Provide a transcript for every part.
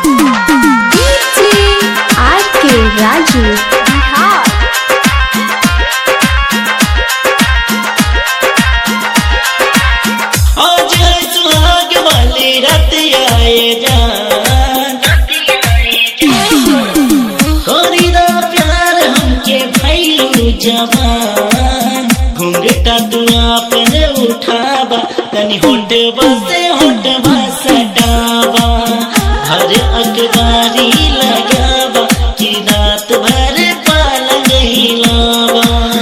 R K. Raju Bihar. आज है सुहाग वाली रात आए जान, तोरी दा प्यार हमके भइलू जवान। घूंघटा तू आपने उठावा, तनी होठवा से होठवा सटावा। हर अखबारी लगावा कि रात भर पालंग हिलावा।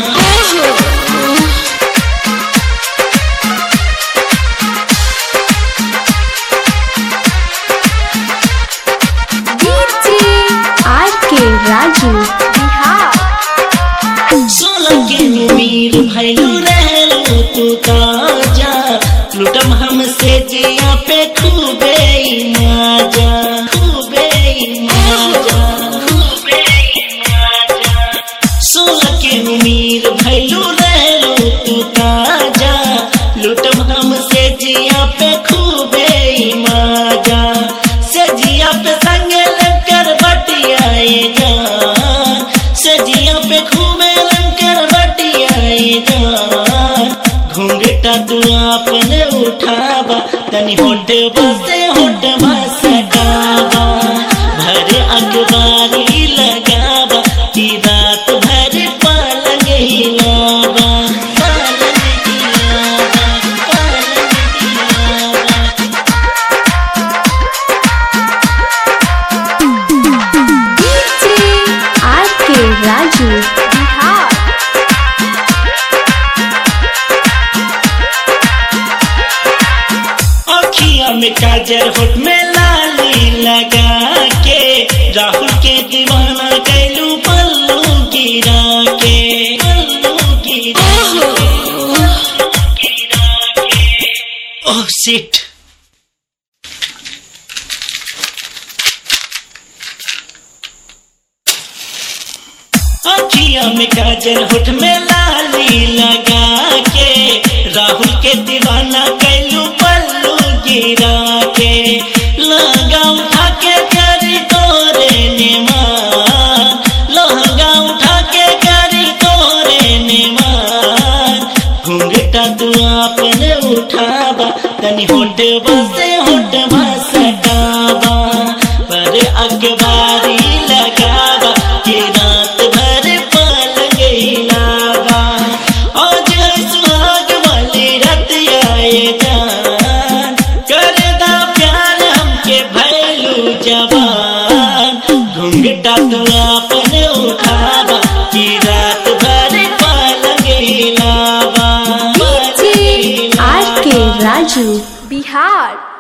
आर.के. राजू बिहार। 16 के उम्र भइलू रहलू तू ताजा, लुटम हमसे जिया पे खूबे मजा, खूबे मजा, खूबे मजा। 16 के उम्र भइलू रहलू तू ताजा, लुटम हमसे जिया पे खूबे मजा। से जिया पे संग लंकर बटियाए जान, से जिया पे खूबे लंकर बटियाए जान। घूंघटा तू आपने उठावा, तनी होठवा से होठवा सटावा। भर अखबारी लगावा कि रात भर पालंग हिलावा, पालंग हिलावा, पालंग हिलावा। आर.के. राजू बिहार। अखिया में काजल होठ में लाली लगा के, राहुल के दीवाना कैलू पल्लू गिरा के, पल्लू गिरा के, पल्लू गिरा के। Oh shit. अखिया में काजल होठ में लाली लगा के, राहुल के दीवाना कैलू पल्लू गिरा के। लहंगा उठा के करी तोरे निमान, लहंगा उठा के करी तोरे निमान। घूंघटा तू आपने उठावा, तनी होठवा से होठवा सटावा। पर अखबारी लगावा कि रात भर पालंग हिलावा। आज है सुहाग वाली रात आए जान, करदा प्यार हमके भइलू जवान। घूंघटा तू आपने उठावा कि रात भर पालंग हिलावा। आर.के. राजू बिहार।